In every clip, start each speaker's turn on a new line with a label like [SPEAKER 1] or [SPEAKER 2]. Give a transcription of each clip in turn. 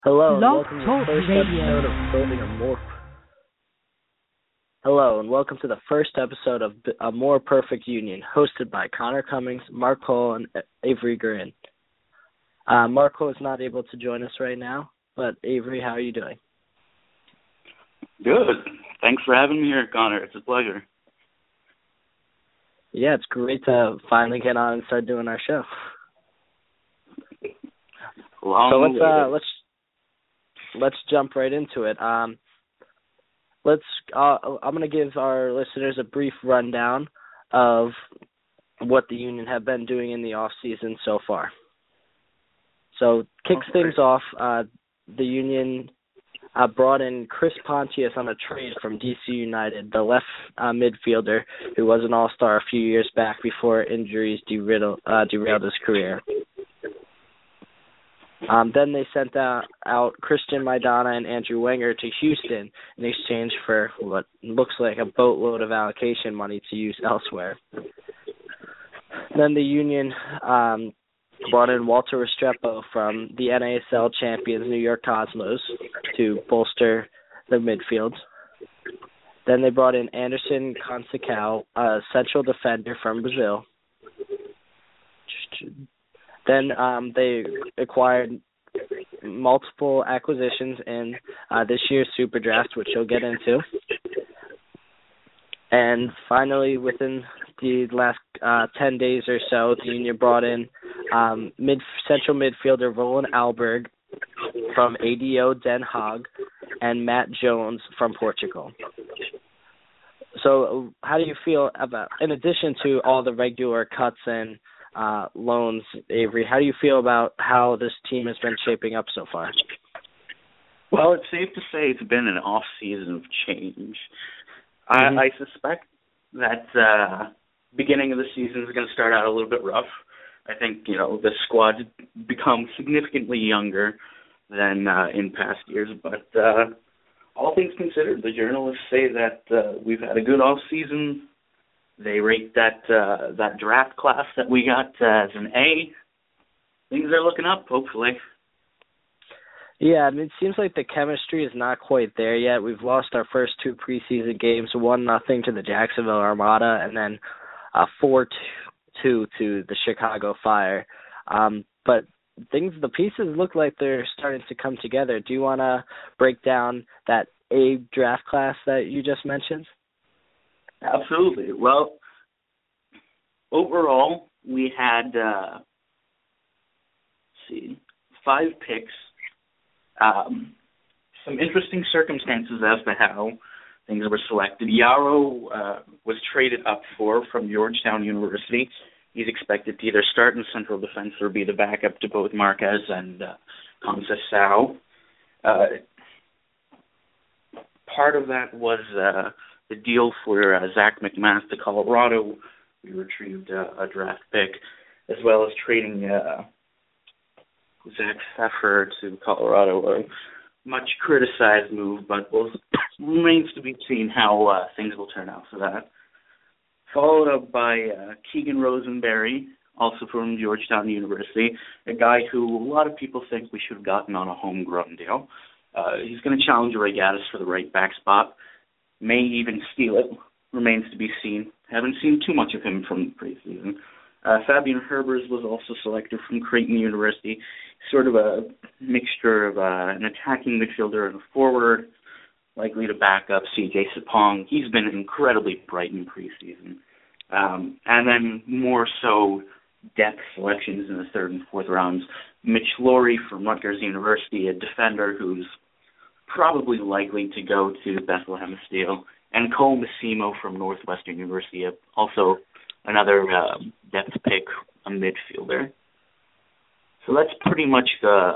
[SPEAKER 1] Hello and
[SPEAKER 2] Blog
[SPEAKER 1] welcome to the
[SPEAKER 2] Talk
[SPEAKER 1] first
[SPEAKER 2] Radio.
[SPEAKER 1] episode of Building a More. Hello and welcome to the first episode of A More Perfect Union, hosted by Connor Cummings, Mark Cole, and Avery Guerin. Mark Cole is not able to join us right now, but Avery, how are you doing?
[SPEAKER 3] Good. Thanks for having me here, Connor. It's a pleasure.
[SPEAKER 1] Yeah, it's great to finally get on and start doing our show. Let's jump right into it. I'm going to give our listeners a brief rundown of what the Union have been doing in the off season so far. So, kicks things off, the Union brought in Chris Pontius on a trade from DC United, the left midfielder who was an all-star a few years back before injuries derailed his career. Then they sent out Christian Maidana and Andrew Wenger to Houston in exchange for what looks like a boatload of allocation money to use elsewhere. Then the Union brought in Walter Restrepo from the NASL champions New York Cosmos to bolster the midfield. Then they brought in Anderson Conceição, a central defender from Brazil. Then they acquired multiple acquisitions in this year's Super Draft, which you'll get into. And finally, within the last 10 days or so, the Union brought in central midfielder Roland Alberg from ADO Den Haag and Matt Jones from Portugal. So how do you feel about, in addition to all the regular cuts and loans, Avery, how do you feel about how this team has been shaping up so far?
[SPEAKER 3] Well, it's safe to say it's been an off-season of change.
[SPEAKER 1] Mm-hmm.
[SPEAKER 3] I suspect that beginning of the season is going to start out a little bit rough. I think, the squad become significantly younger than in past years, but all things considered, the journalists say that we've had a good off-season. They rate that draft class that we got as an A. Things are looking up, hopefully.
[SPEAKER 1] Yeah, I mean, it seems like the chemistry is not quite there yet. We've lost our first two preseason games, 1-0 to the Jacksonville Armada, and then 4-2 to the Chicago Fire. But the pieces look like they're starting to come together. Do you want to break down that A draft class that you just mentioned?
[SPEAKER 3] Absolutely. Well, overall, we had 5 picks. Some interesting circumstances as to how things were selected. Yaro was traded up from Georgetown University. He's expected to either start in central defense or be the backup to both Marquez and Conceição. Part of that was the deal for Zach McMath to Colorado. We retrieved a draft pick, as well as trading Zach Pfeffer to Colorado, a much criticized move, but remains to be seen how things will turn out for that. Followed up by Keegan Rosenberry, also from Georgetown University, a guy who a lot of people think we should have gotten on a homegrown deal. He's going to challenge Ray Gaddis for the right back spot. May even steal it. Remains to be seen. Haven't seen too much of him from the preseason. Fabian Herbers was also selected from Creighton University. Sort of a mixture of an attacking midfielder and a forward, likely to back up CJ Sapong. He's been incredibly bright in preseason. And then more so depth selections in the third and fourth rounds. Mitch Laurie from Rutgers University, a defender who's probably likely to go to Bethlehem Steel, and Cole Massimo from Northwestern University, also another depth pick, a midfielder. So that's pretty much the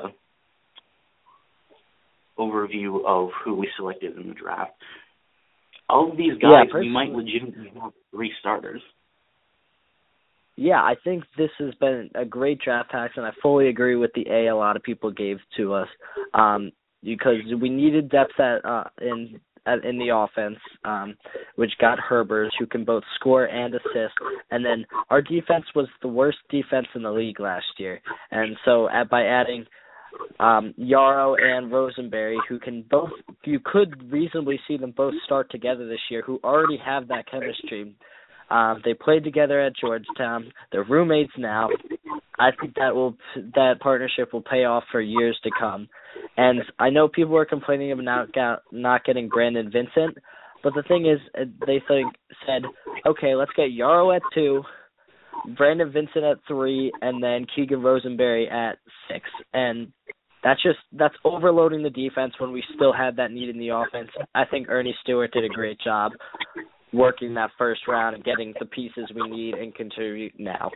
[SPEAKER 3] overview of who we selected in the draft. All of these guys, we might legitimately have 3 starters.
[SPEAKER 1] Yeah, I think this has been a great draft tax, and I fully agree with the A lot of people gave to us, because we needed depth in the offense, which got Herbers, who can both score and assist. And then our defense was the worst defense in the league last year. And so by adding Yarrow and Rosenberry, you could reasonably see them both start together this year, who already have that chemistry. They played together at Georgetown. They're roommates now. I think that partnership will pay off for years to come. And I know people are complaining about not getting Brandon Vincent, but the thing is, they said, okay, let's get Yarrow at 2, Brandon Vincent at 3, and then Keegan Rosenberry at 6. And that's overloading the defense when we still had that need in the offense. I think Ernie Stewart did a great job working that first round and getting the pieces we need and contribute now.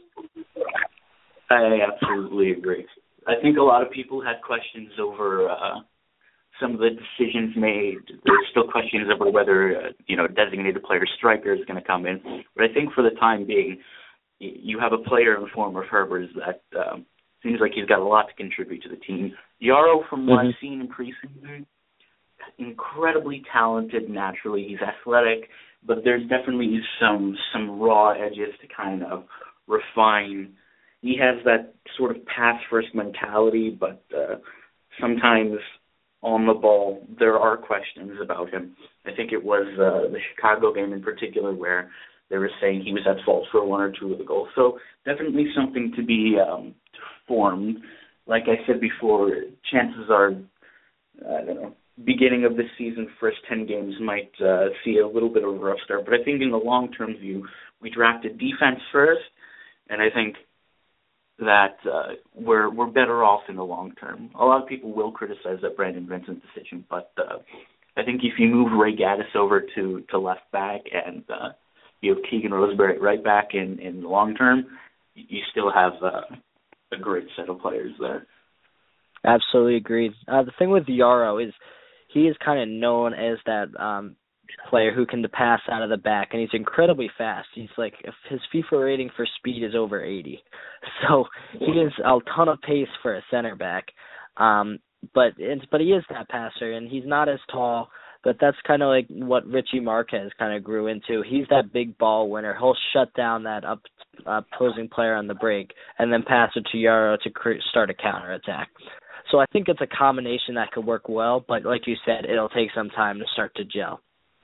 [SPEAKER 3] I absolutely agree. I think a lot of people had questions over some of the decisions made. There's still questions over whether, designated player striker is going to come in. But I think for the time being, you have a player in the form of Herbers that seems like he's got a lot to contribute to the team. Yarrow, from what I've seen increasingly, incredibly talented naturally. He's athletic, but there's definitely some raw edges to kind of refine. He has that sort of pass-first mentality, but sometimes on the ball, there are questions about him. I think it was the Chicago game in particular where they were saying he was at fault for 1 or 2 of the goals. So definitely something to be formed. Like I said before, chances are, beginning of the season, first 10 games might see a little bit of a rough start. But I think in the long-term view, we drafted defense first, and I think that we're better off in the long term. A lot of people will criticize that Brandon Vincent decision, but I think if you move Ray Gaddis over to left back and you have Keegan Rosenberry at right back in the long term, you still have a great set of players there.
[SPEAKER 1] Absolutely agreed. The thing with Yarrow is he is kind of known as that player who can pass out of the back, and he's incredibly fast. He's like, his FIFA rating for speed is over 80. So he has a ton of pace for a center back. But he is that passer, and he's not as tall, but that's kind of like what Richie Marquez kind of grew into. He's that big ball winner. He'll shut down that opposing player on the break and then pass it to Yarrow to start a counterattack. So I think it's a combination that could work well, but like you said, it'll take some time to start to gel.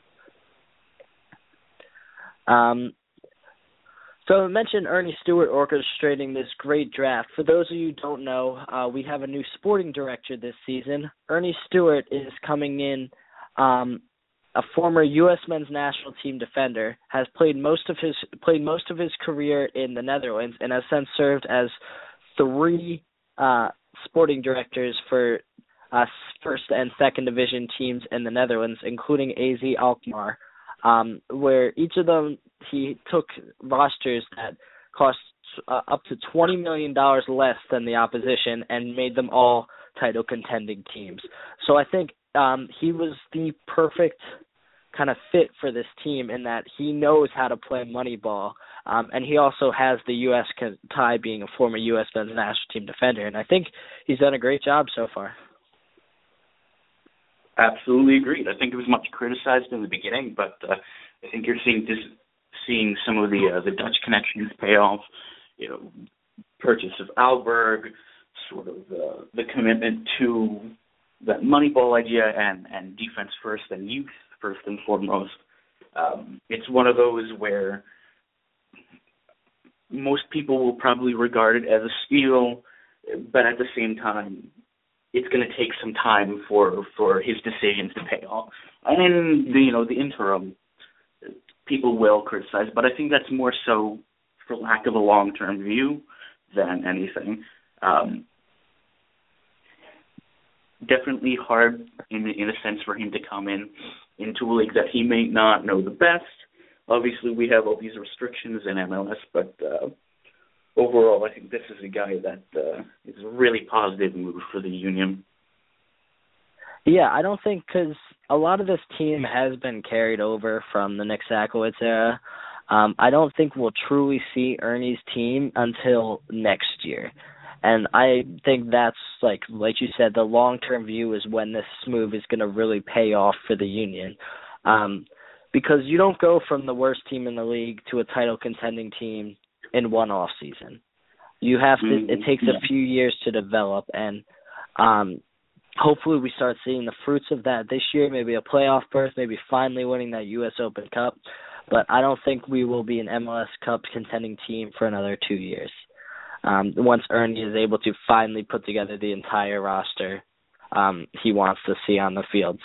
[SPEAKER 1] So I mentioned Ernie Stewart orchestrating this great draft. For those of you who don't know, we have a new sporting director this season. Ernie Stewart is coming in, a former U.S. men's national team defender, has played most of his career in the Netherlands, and has since served as 3 sporting directors for first and second division teams in the Netherlands, including AZ Alkmaar. Where each of them, he took rosters that cost up to $20 million less than the opposition and made them all title contending teams. So I think he was the perfect kind of fit for this team in that he knows how to play Moneyball, and he also has the U.S. tie, being a former U.S. men's national team defender, and I think he's done a great job so far.
[SPEAKER 3] Absolutely agreed. I think it was much criticized in the beginning, but I think you're seeing some of the Dutch connections pay off. Purchase of Alberg, sort of the commitment to that Moneyball idea and defense first and youth first and foremost. It's one of those where most people will probably regard it as a steal, but at the same time, it's going to take some time for his decisions to pay off. And in the interim, people will criticize, but I think that's more so for lack of a long-term view than anything. Definitely hard in a sense for him to come into a league that he may not know the best. Obviously, we have all these restrictions in MLS, but overall, I think this is a guy that is a really positive move for the Union.
[SPEAKER 1] Yeah, I don't think, because a lot of this team has been carried over from the Nick Sakowicz era. I don't think we'll truly see Ernie's team until next year. And I think that's, like you said, the long-term view is when this move is going to really pay off for the Union. Because you don't go from the worst team in the league to a title-contending team in one off season. You have to. It takes a few years to develop, and Hopefully we start seeing the fruits of that this year, maybe a playoff berth, maybe finally winning that U.S. Open Cup. But I don't think we will be an MLS Cup contending team for another 2 years. Once Ernie is able to finally put together the entire roster he wants to see on the field.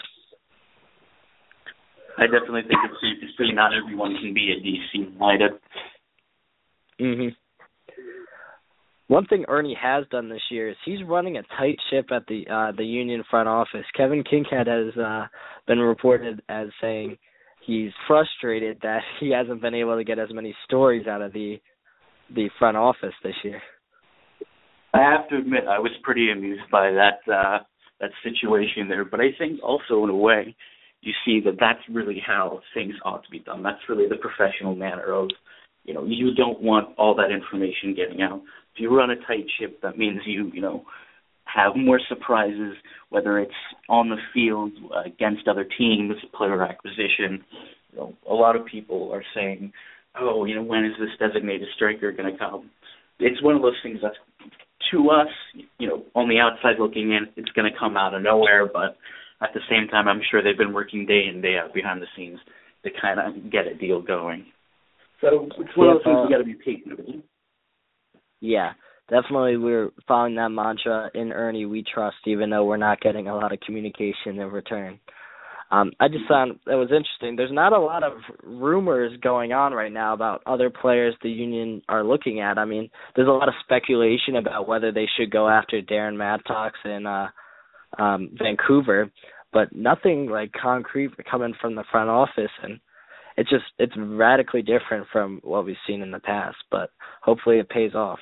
[SPEAKER 3] I definitely think it's safe to say not everyone can be at DC United.
[SPEAKER 1] Mhm. One thing Ernie has done this year is he's running a tight ship at the Union front office. Kevin Kinkhead has been reported as saying he's frustrated that he hasn't been able to get as many stories out of the front office this year.
[SPEAKER 3] I have to admit, I was pretty amused by that situation there. But I think also, in a way, you see that that's really how things ought to be done. That's really the professional manner of, you don't want all that information getting out. If you run a tight ship, that means you have more surprises, whether it's on the field against other teams, player acquisition. A lot of people are saying, when is this designated striker going to come? It's one of those things that's, to us, on the outside looking in, it's going to come out of nowhere, but at the same time, I'm sure they've been working day in, day out behind the scenes to kind of get a deal going. So it's one of those things you got to be patient with.
[SPEAKER 1] Yeah, definitely we're following that mantra in Ernie, we trust, even though we're not getting a lot of communication in return. I just found that was interesting. There's not a lot of rumors going on right now about other players the Union are looking at. I mean, there's a lot of speculation about whether they should go after Darren Madtox in Vancouver, but nothing like concrete coming from the front office, and it's radically different from what we've seen in the past, but hopefully it pays off.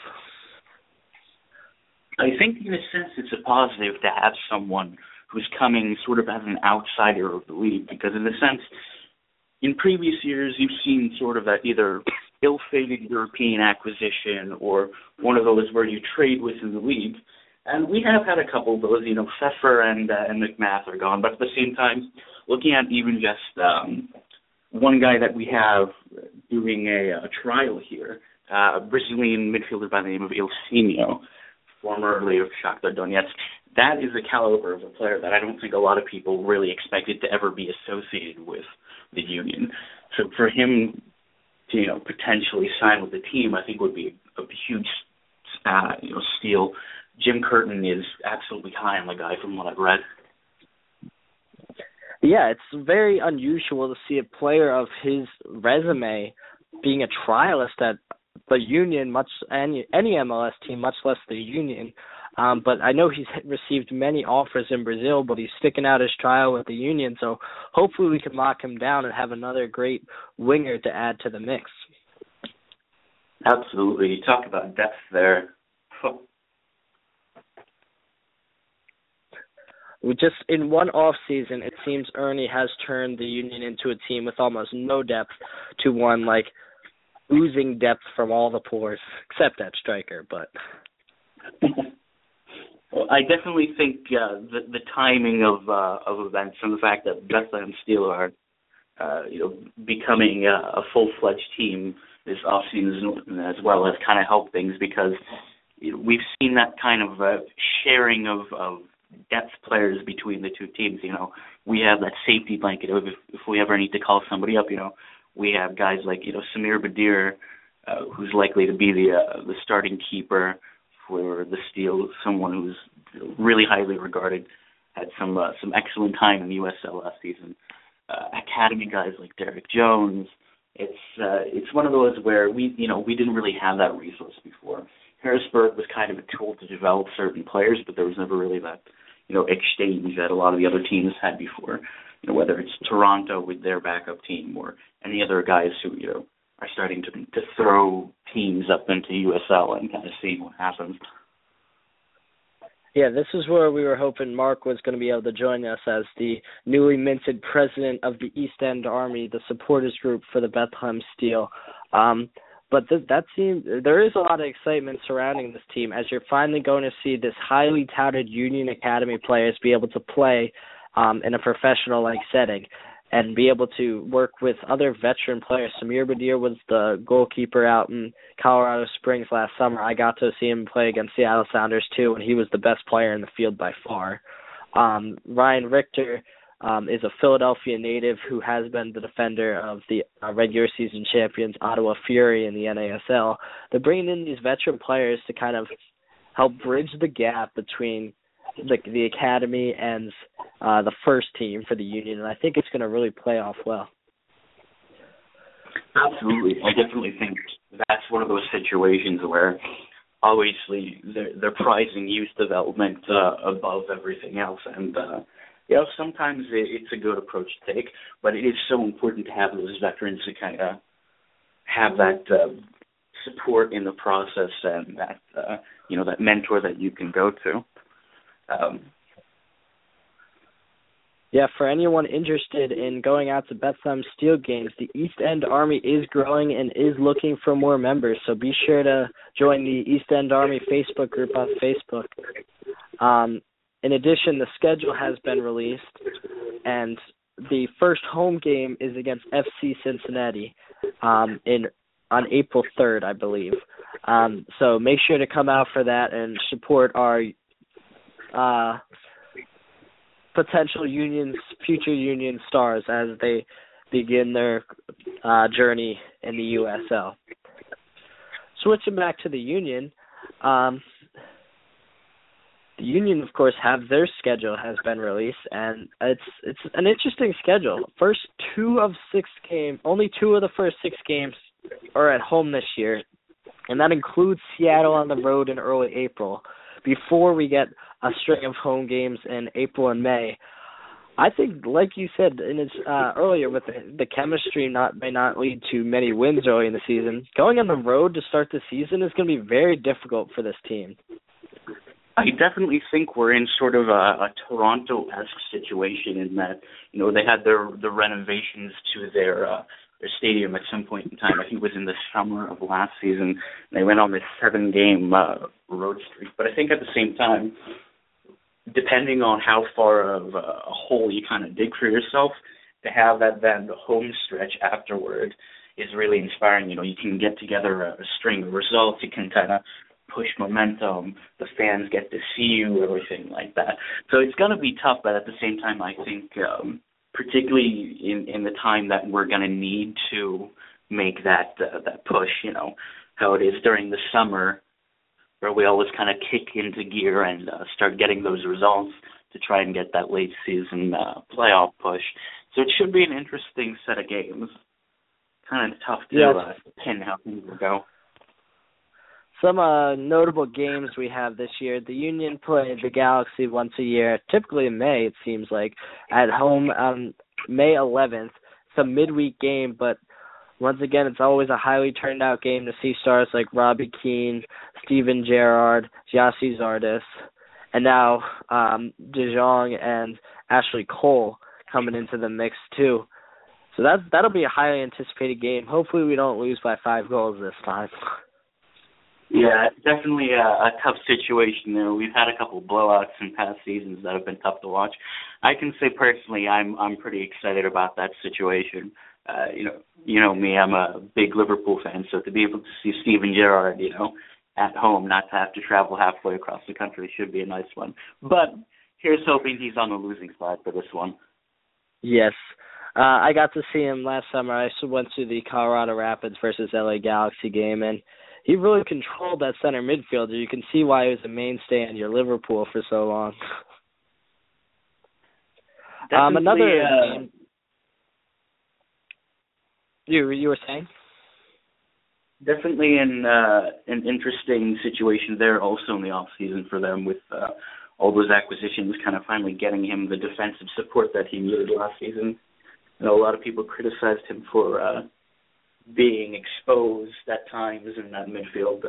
[SPEAKER 3] I think in a sense it's a positive to have someone who's coming sort of as an outsider of the league, because in a sense, in previous years, you've seen sort of that either ill-fated European acquisition or one of those where you trade within the league. And we have had a couple of those, Pfeffer and McMath are gone, but at the same time, looking at even just one guy that we have doing a trial here, a Brazilian midfielder by the name of Ilsinho, formerly of Shakhtar Donetsk. That is the caliber of a player that I don't think a lot of people really expected to ever be associated with the Union. So for him to, potentially sign with the team, I think would be a huge, steal. Jim Curtin is absolutely high on the guy from what I've read.
[SPEAKER 1] Yeah, it's very unusual to see a player of his resume being a trialist at the Union, any MLS team, much less the Union. But I know he's received many offers in Brazil, but he's sticking out his trial with the Union. So hopefully we can lock him down and have another great winger to add to the mix.
[SPEAKER 3] Absolutely. You talk about depth there.
[SPEAKER 1] Just in one off season, it seems Ernie has turned the Union into a team with almost no depth to one like oozing depth from all the pores, except that striker. But
[SPEAKER 3] well, I definitely think the timing of events and the fact that Bethlehem Steel are becoming a full-fledged team this offseason as well has kind of helped things, because we've seen that kind of sharing of depth players between the two teams. We have that safety blanket of if we ever need to call somebody up, we have guys like, Samir Badir, who's likely to be the starting keeper for the Steel, someone who's really highly regarded, had some excellent time in the USL last season. Academy guys like Derek Jones. It's one of those where we didn't really have that resource before. Harrisburg was kind of a tool to develop certain players, but there was never really that exchange that a lot of the other teams had before. Whether it's Toronto with their backup team or any other guys who are starting to throw teams up into USL and kind of see what happens.
[SPEAKER 1] Yeah, this is where we were hoping Mark was going to be able to join us as the newly minted president of the East End Army, the supporters group for the Bethlehem Steel. But that seems there is a lot of excitement surrounding this team, as you're finally going to see this highly touted Union Academy players be able to play in a professional-like setting. and be able to work with other veteran players. Samir Badir was the goalkeeper out in Colorado Springs last summer. I got to see him play against Seattle Sounders too, and he was the best player in the field by far. Ryan Richter is a Philadelphia native who has been the defender of the regular season champions Ottawa Fury in the NASL. They're bringing in these veteran players to kind of help bridge the gap between the academy and the first team for the Union, and I think it's going to really play off well.
[SPEAKER 3] Absolutely. I definitely think that's one of those situations where obviously they're prizing youth development above everything else, and sometimes it's a good approach to take, but it is so important to have those veterans to kind of have that support in the process and that that mentor that you can go to.
[SPEAKER 1] For anyone interested in going out to Bethlehem Steel games, the East End Army is growing and is looking for more members, so be sure to join the East End Army Facebook group on Facebook. In addition, the schedule has been released, and the first home game is against FC Cincinnati on April 3rd, I believe. So make sure to come out for that and support our potential future Union stars as they begin their journey in the USL. Switching back to the Union, the Union, of course, their schedule has been released, and it's an interesting schedule. Only two of the first 6 games are at home this year, and that includes Seattle on the road in early April, before we get a string of home games in April and May. I think, like you said earlier, with the chemistry may not lead to many wins early in the season. Going on the road to start the season is going to be very difficult for this team.
[SPEAKER 3] I definitely think we're in sort of a Toronto-esque situation in that, they had the renovations to their stadium at some point in time. I think it was in the summer of last season. They went on this 7-game road streak. But I think at the same time, depending on how far of a hole you kind of dig for yourself, to have that then home stretch afterward is really inspiring. You can get together a string of results. You can kind of push momentum. The fans get to see you, everything like that. So it's going to be tough, but at the same time, I think particularly in the time that we're going to need to make that push, how it is during the summer, where we always kind of kick into gear and start getting those results to try and get that late season playoff push. So it should be an interesting set of games. Kind of tough to pin how things will go.
[SPEAKER 1] Some notable games we have this year. The Union play the Galaxy once a year, typically in May, it seems like, at home on May 11th. It's a midweek game, but once again, it's always a highly turned out game to see stars like Robbie Keane, Steven Gerrard, Gyasi Zardes, and now De Jong and Ashley Cole coming into the mix too. So that'll be a highly anticipated game. Hopefully we don't lose by 5 goals this time.
[SPEAKER 3] Yeah, definitely a tough situation there. We've had a couple of blowouts in past seasons that have been tough to watch. I can say personally, I'm pretty excited about that situation. You know me, I'm a big Liverpool fan, so to be able to see Steven Gerrard, at home, not to have to travel halfway across the country should be a nice one. But here's hoping he's on the losing side for this one.
[SPEAKER 1] Yes. I got to see him last summer. I went to the Colorado Rapids versus LA Galaxy game, and he really controlled that center midfielder. You can see why he was a mainstay in your Liverpool for so long. Another game. You were saying?
[SPEAKER 3] Definitely an interesting situation there also in the off season for them with all those acquisitions, kind of finally getting him the defensive support that he needed last season. A lot of people criticized him for being exposed at times in that midfield.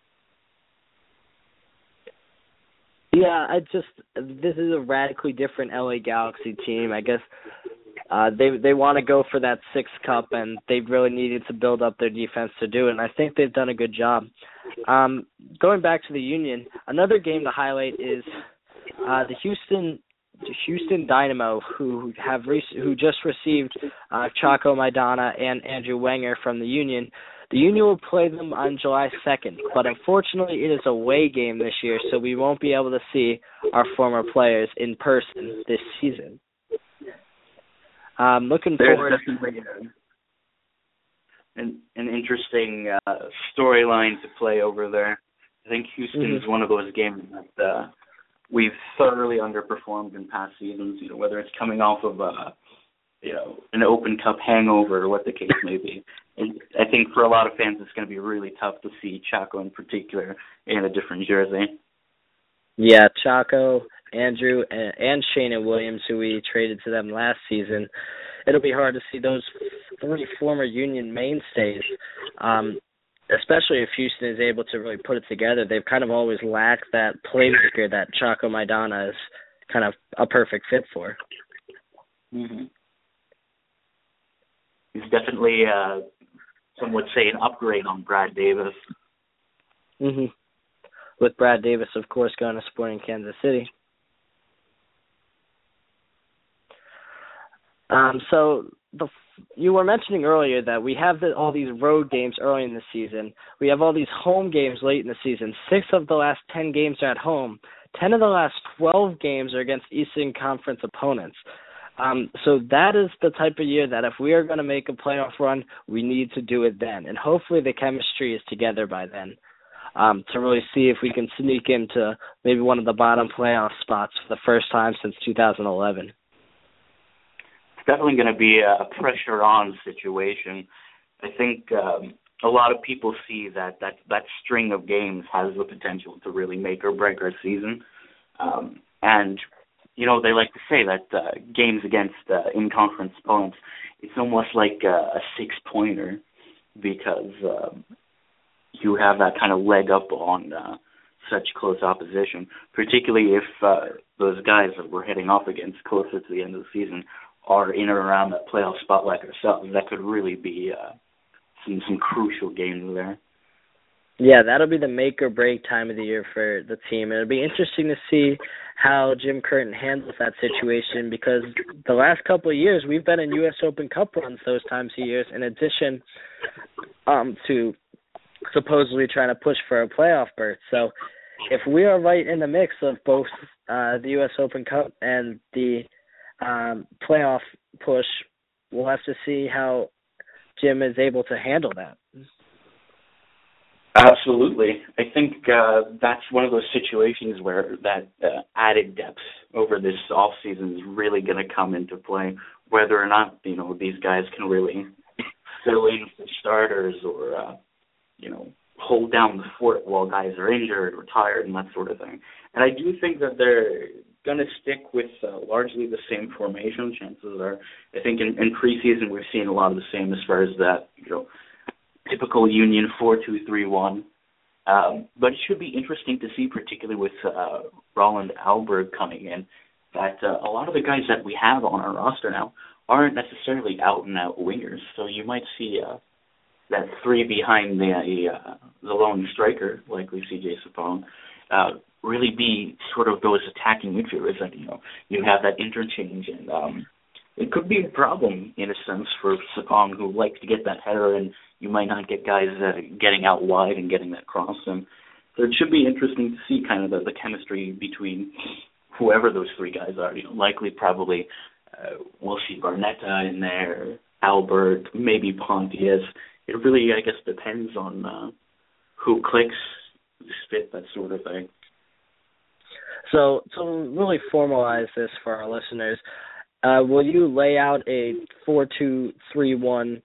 [SPEAKER 1] This is a radically different LA Galaxy team. I guess they want to go for that 6th cup, and they really needed to build up their defense to do it, and I think they've done a good job. Going back to the Union, another game to highlight is the Houston Houston Dynamo, who just received Chaco Maidana and Andrew Wenger from the Union. The Union will play them on July 2nd, but unfortunately it is a away game this year, so we won't be able to see our former players in person this season. Looking forward.
[SPEAKER 3] There's definitely an interesting storyline to play over there. I think Houston is one of those games that we've thoroughly underperformed in past seasons. Whether it's coming off of an Open Cup hangover or what the case may be. And I think for a lot of fans, it's going to be really tough to see Chaco in particular in a different jersey.
[SPEAKER 1] Yeah, Chaco, Andrew, and Shane Williams, who we traded to them last season. It'll be hard to see those three former Union mainstays, especially if Houston is able to really put it together. They've kind of always lacked that playmaker that Chaco Maidana is kind of a perfect fit for.
[SPEAKER 3] Mm-hmm. He's definitely, some would say, an upgrade on Brad Davis.
[SPEAKER 1] Mm-hmm. With Brad Davis, of course, going to Sporting Kansas City. So you were mentioning earlier that we have all these road games early in the season. We have all these home games late in the season. 6 of the last 10 games are at home. 10 of the last 12 games are against Eastern Conference opponents. So that is the type of year that if we are going to make a playoff run, we need to do it then. And hopefully the chemistry is together by then to really see if we can sneak into maybe one of the bottom playoff spots for the first time since 2011.
[SPEAKER 3] It's definitely going to be a pressure-on situation. I think a lot of people see that string of games has the potential to really make or break our season. And they like to say that games against in-conference opponents, it's almost like a six-pointer because you have that kind of leg up on such close opposition, particularly if those guys that we're heading off against closer to the end of the season are in or around that playoff spot like ourselves. That could really be some crucial games there.
[SPEAKER 1] Yeah, that'll be the make or break time of the year for the team. It'll be interesting to see how Jim Curtin handles that situation because the last couple of years we've been in U.S. Open Cup runs those times of years in addition to supposedly trying to push for a playoff berth. So if we are right in the mix of both the U.S. Open Cup and the playoff push, we'll have to see how Jim is able to handle that.
[SPEAKER 3] Absolutely. I think that's one of those situations where that added depth over this off season is really going to come into play, whether or not these guys can really fill in for starters or hold down the fort while guys are injured or tired and that sort of thing. And I do think that they're going to stick with largely the same formation. Chances are, I think in preseason we've seen a lot of the same as far as that typical Union 4-2-3-1. But it should be interesting to see, particularly with Roland Alberg coming in, that a lot of the guys that we have on our roster now aren't necessarily out-and-out wingers. So you might see that three behind the lone striker, likely C.J. Sapong, really be sort of those attacking midfielders that, you have that interchange. And it could be a problem, in a sense, for Sapong, who likes to get that header, and you might not get guys getting out wide and getting that cross. And so it should be interesting to see kind of the chemistry between whoever those three guys are. Likely probably we'll see Barnetta in there, Albert, maybe Pontius. It really, I guess, depends on who clicks, who's fit, that sort of thing.
[SPEAKER 1] So to really formalize this for our listeners, will you lay out a 4-2-3-1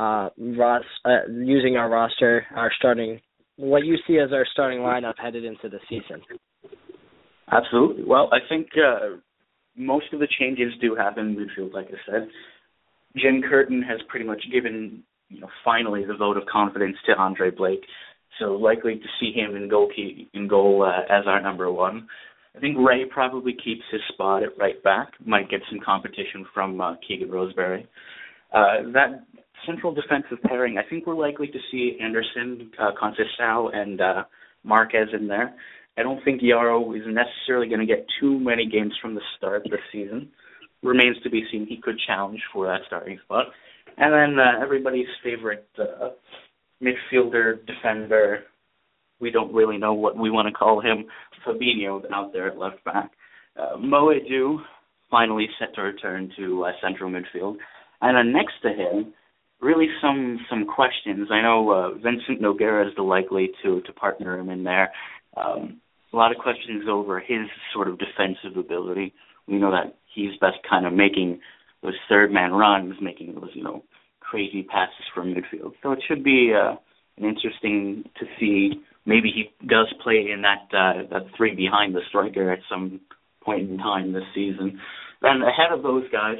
[SPEAKER 1] using our roster, what you see as our starting lineup headed into the season?
[SPEAKER 3] Absolutely. Well, I think most of the changes do happen in midfield, like I said. Jim Curtin has pretty much given, finally the vote of confidence to Andre Blake, so likely to see him in goal as our number one. I think Ray probably keeps his spot at right back, might get some competition from Keegan Roseberry. That central defensive pairing, I think we're likely to see Anderson, Conceição, and Marquez in there. I don't think Yarrow is necessarily going to get too many games from the start this season. Remains to be seen. He could challenge for that starting spot. And then everybody's favorite midfielder, defender, we don't really know what we want to call him, Fabinho, out there at left back. Mo Edu, finally set to return to central midfield. And then next to him, really some questions. I know Vincent Nogueira is the likely to partner him in there. A lot of questions over his sort of defensive ability. We know that he's best kind of making those third-man runs, making those, crazy passes from midfield. So it should be interesting to see. Maybe he does play in that three behind the striker at some point in time this season. Then ahead of those guys,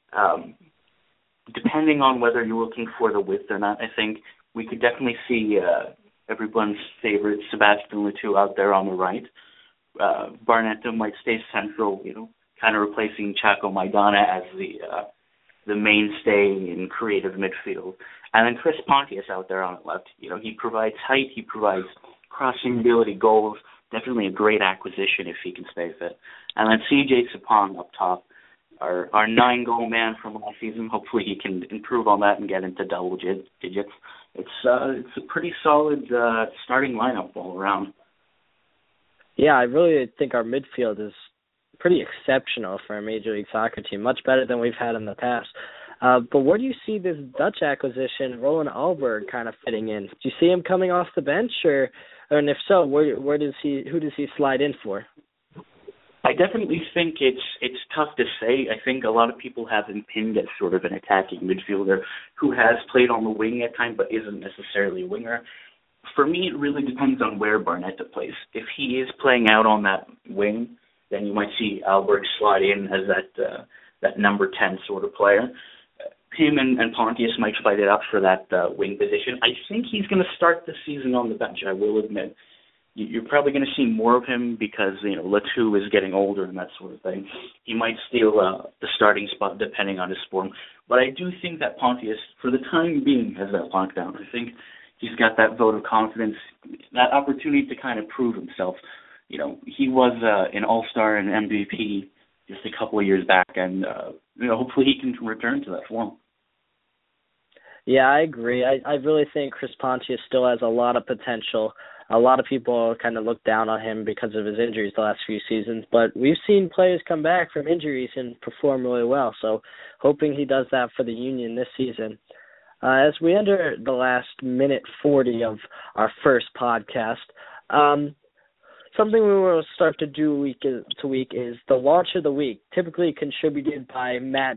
[SPEAKER 3] depending on whether you're looking for the width or not, I think we could definitely see everyone's favorite Sebastian Letou out there on the right. Barnetta might stay central, kind of replacing Chaco Maidana as the mainstay in creative midfield. And then Chris Pontius out there on the left. He provides height, he provides crossing ability, goals. Definitely a great acquisition if he can stay fit. And then CJ Sapong up top, our 9-goal man from last season. Hopefully he can improve on that and get into double digits. It's a pretty solid starting lineup all around.
[SPEAKER 1] Yeah, I really think our midfield is pretty exceptional for a Major League Soccer team, much better than we've had in the past. But where do you see this Dutch acquisition, Roland Alberg, kind of fitting in? Do you see him coming off the bench, and if so, who does he slide in for?
[SPEAKER 3] I definitely think it's tough to say. I think a lot of people have him pinned as sort of an attacking midfielder who has played on the wing at times but isn't necessarily a winger. For me, it really depends on where Barnetta plays. If he is playing out on that wing, then you might see Alberg slide in as that number 10 sort of player. Him and Pontius might fight it up for that wing position. I think he's going to start the season on the bench, I will admit. You're probably going to see more of him because, Letou is getting older and that sort of thing. He might steal the starting spot depending on his form. But I do think that Pontius, for the time being, has that locked down. I think he's got that vote of confidence, that opportunity to kind of prove himself. He was an all-star and MVP just a couple of years back, and hopefully he can return to that form.
[SPEAKER 1] Yeah, I agree. I really think Chris Pontius still has a lot of potential. A lot of people kind of look down on him because of his injuries the last few seasons, but we've seen players come back from injuries and perform really well, so hoping he does that for the Union this season. As we enter the last minute 40 of our first podcast, something we will start to do week to week is the launch of the week, typically contributed by Matt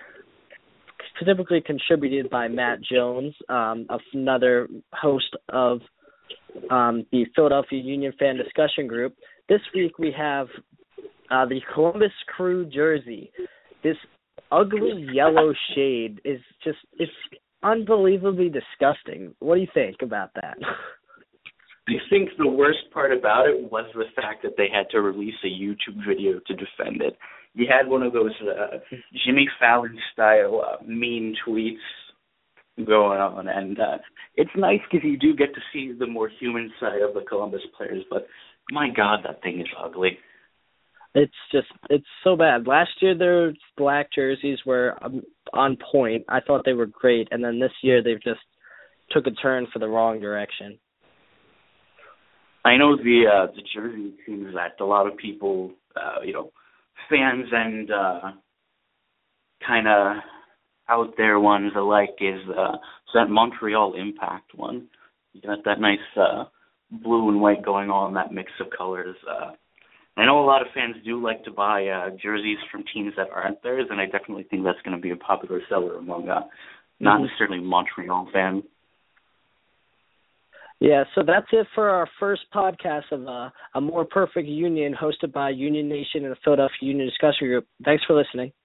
[SPEAKER 1] Jones, another host of the Philadelphia Union fan discussion group. This week we have the Columbus Crew jersey. This ugly yellow shade it's unbelievably disgusting. What do you think about that?
[SPEAKER 3] I think the worst part about it was the fact that they had to release a YouTube video to defend it. You had one of those Jimmy Fallon-style mean tweets going on, and it's nice because you do get to see the more human side of the Columbus players, but my God, that thing is ugly.
[SPEAKER 1] It's so bad. Last year their black jerseys were on point. I thought they were great, and then this year they've just took a turn for the wrong direction.
[SPEAKER 3] I know the jersey seems that a lot of people, fans and kind of out there ones alike is that Montreal Impact one. You got that nice blue and white going on, that mix of colors. I know a lot of fans do like to buy jerseys from teams that aren't theirs, and I definitely think that's going to be a popular seller among not necessarily Montreal fans.
[SPEAKER 1] Yeah, so that's it for our first podcast of A More Perfect Union, hosted by Union Nation and the Philadelphia Union Discussion Group. Thanks for listening.